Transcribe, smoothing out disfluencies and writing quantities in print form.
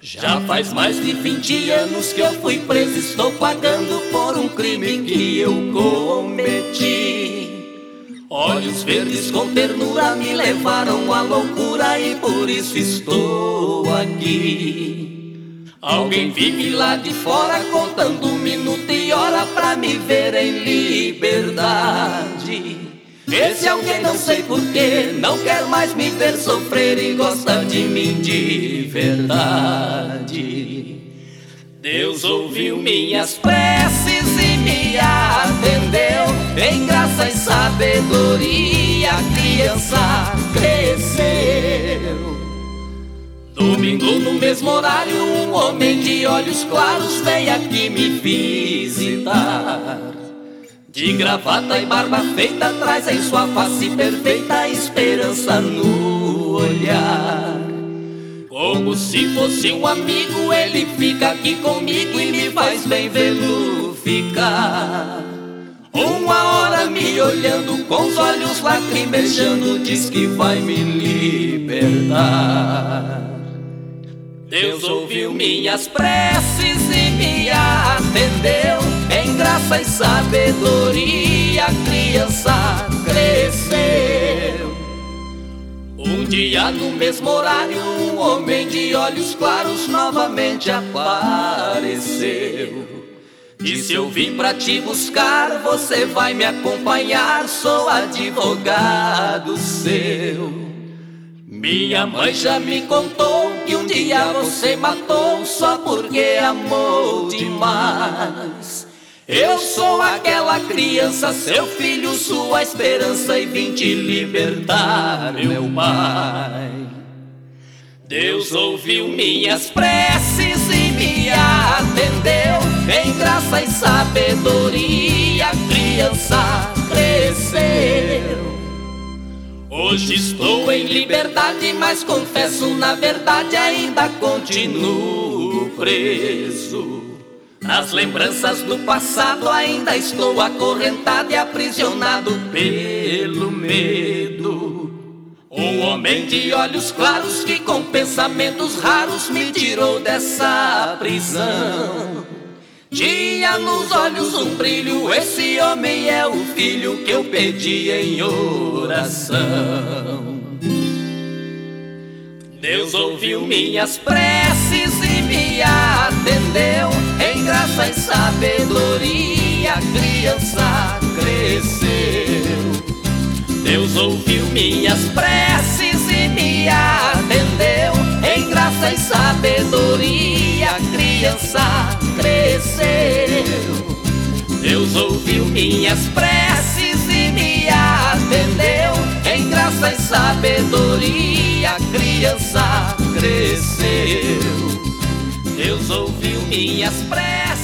Já faz mais de 20 anos que eu fui preso, estou pagando por um crime que eu cometi. Olhos verdes com ternura me levaram à loucura e por isso estou aqui. Alguém vive lá de fora contando minuto e hora pra me ver em liberdade. Esse alguém não sei porquê, não quer mais me ver sofrer e gosta de mim de verdade. Deus ouviu minhas preces e me atendeu, em graça e sabedoria a criança cresceu. Domingo no mesmo horário um homem de olhos claros veio aqui me visitar. De gravata e barba feita, traz em sua face perfeita a esperança no olhar. Como se fosse um amigo, ele fica aqui comigo e me faz bem vê-lo ficar. Uma hora me olhando com os olhos lacrimejando, diz que vai me libertar. Deus ouviu minhas preces e me atendeu, em graça e sabedoria a criança cresceu. Um dia no mesmo horário um homem de olhos claros novamente apareceu. Disse: eu vim pra te buscar, você vai me acompanhar, sou advogado seu. Minha mãe já me contou que um dia você matou só porque amou demais. Eu sou aquela criança, seu filho, sua esperança, e vim te libertar, meu pai. Deus ouviu minhas preces e me atendeu, em graça e sabedoria a criança cresceu. Hoje estou em liberdade, mas confesso, na verdade ainda continuo preso. Nas lembranças do passado ainda estou acorrentado e aprisionado pelo medo. Um homem de olhos claros que com pensamentos raros me tirou dessa prisão. Tinha nos olhos um brilho, esse homem é o filho que eu pedi em oração. Deus ouviu minhas preces e me atendeu, em graça e sabedoria a criança cresceu. Deus ouviu minhas preces e me atendeu, em graça e sabedoria a criança cresceu. Deus ouviu minhas preces e me atendeu, em graça e sabedoria a criança cresceu. Deus ouviu minhas preces